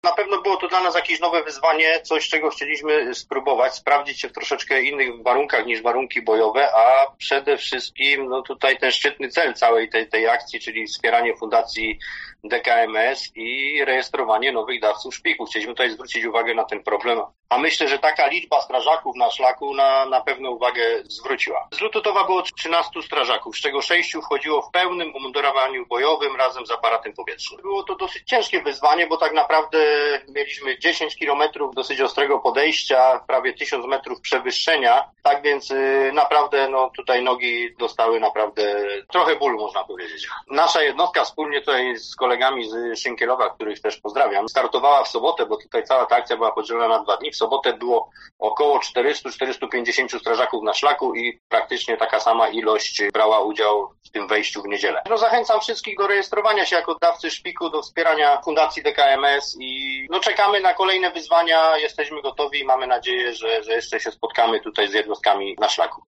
Na pewno było to dla nas jakieś nowe wyzwanie, coś czego chcieliśmy spróbować, sprawdzić się w troszeczkę innych warunkach niż warunki bojowe, a przede wszystkim tutaj ten szczytny cel całej tej akcji, czyli wspieranie Fundacji DKMS i rejestrowanie nowych dawców szpiku. Chcieliśmy tutaj zwrócić uwagę na ten problem, a myślę, że taka liczba strażaków na szlaku na pewno uwagę zwróciła. Z Lutotowa było 13 strażaków, z czego 6 wchodziło w pełnym umundurowaniu bojowym razem z aparatem powietrznym. Było to dosyć ciężkie wyzwanie, bo tak naprawdę mieliśmy 10 kilometrów dosyć ostrego podejścia, prawie 1000 metrów przewyższenia, tak więc naprawdę tutaj nogi dostały naprawdę trochę bólu, można powiedzieć. Nasza jednostka wspólnie tutaj z kolegami z Szynkielowa, których też pozdrawiam, startowała w sobotę, bo tutaj cała ta akcja była podzielona na 2 dni. W sobotę było około 400-450 strażaków na szlaku i praktycznie taka sama ilość brała udział w tym wejściu w niedzielę. Zachęcam wszystkich do rejestrowania się jako dawcy szpiku, do wspierania Fundacji DKMS i czekamy na kolejne wyzwania, jesteśmy gotowi i mamy nadzieję, że jeszcze się spotkamy tutaj z jednostkami na szlaku.